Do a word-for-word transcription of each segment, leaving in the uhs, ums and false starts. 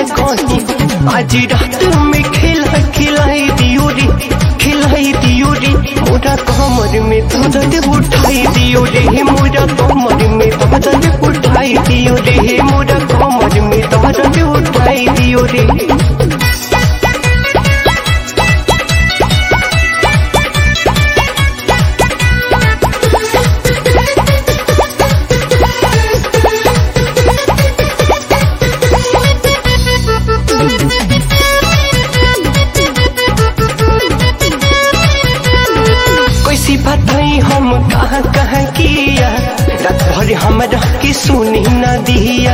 कहीं आज रात में खेला खिलाई दियो रे खिलाई दियो रे मोरा कमर में दर्द उठाई दियो रे मोरा कमर में दर्द उठाई दियो रे मोरा कमर में दर्द उठाई दियो रे। कैसी बताई हम कहाँ कहाँ किया रात भर हमरा के सुनी न दिया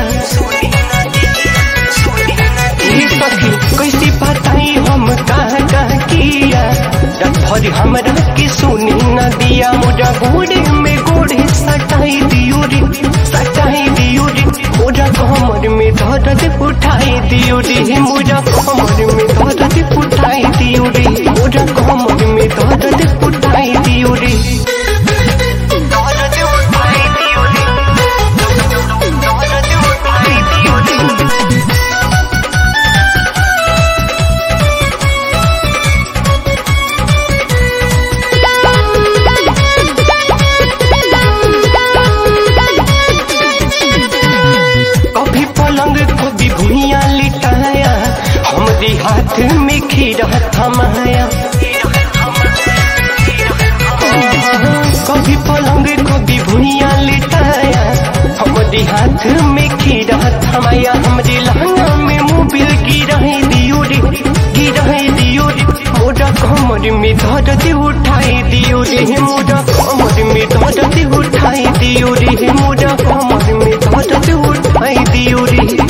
कैसी बताई हम कहाँ कहाँ किया रात भर हमरा के सुनी न दिया मोरा गोड़े में गोड़े सटाई दियो रे सटाई दियो रे मोरा कमर में दर्द उठाई दियो रे मोरा कमर में दर्द उठाई दियो रे मोरा कमर में दर्द उठाई दियो रे। कभी पलंग कभी भुइया लिटाया हमरे हाथ में खीरा थमाया कभी पलंग कभी भुइया लिटाया हमरे हाथ में खीरा थमाया हमरे लहंगा में मोबिल गिराई दियो रे गिराई दियो रे मोरा कमर में दर्द उठाई दियो रे मोरा कमर में दर्द उठाई दियो रे मोरा कमर में दर्द उठाई दियो रे।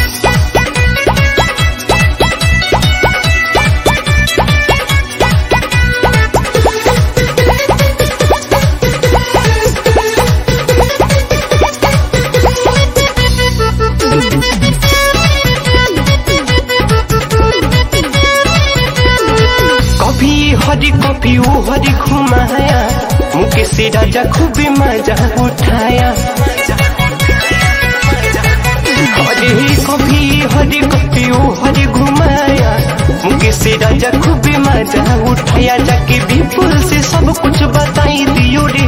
कभी हरी कभी वो हरी घुमाया मुके से राजा खूब मजा उठाया हरी कभी हरी कभी वो हरी घुमाया मुके से राजा खूब मजा उठाया जाके विपुल से सब कुछ बताई दियो रे